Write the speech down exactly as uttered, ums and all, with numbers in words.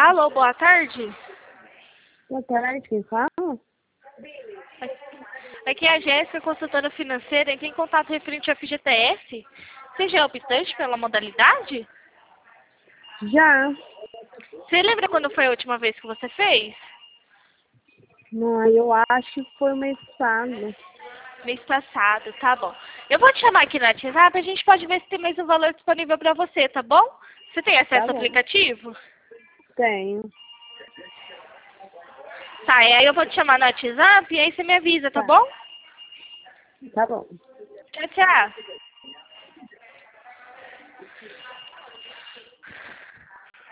Alô, boa tarde. Boa tarde, quem fala? Aqui é a Jéssica, consultora financeira. Entrei em contato referente ao F G T S. Você já é optante pela modalidade? Já. Você lembra quando foi a última vez que você fez? Não, eu acho que foi o mês passado. Mês passado, tá bom. Eu vou te chamar aqui no WhatsApp, a gente pode ver se tem mais um valor disponível para você, tá bom? Você tem acesso Tá ao bom. aplicativo? Tenho. Tá, e aí eu vou te chamar no WhatsApp e aí você me avisa, tá Tá. bom? Tá bom. Tchau, tchau.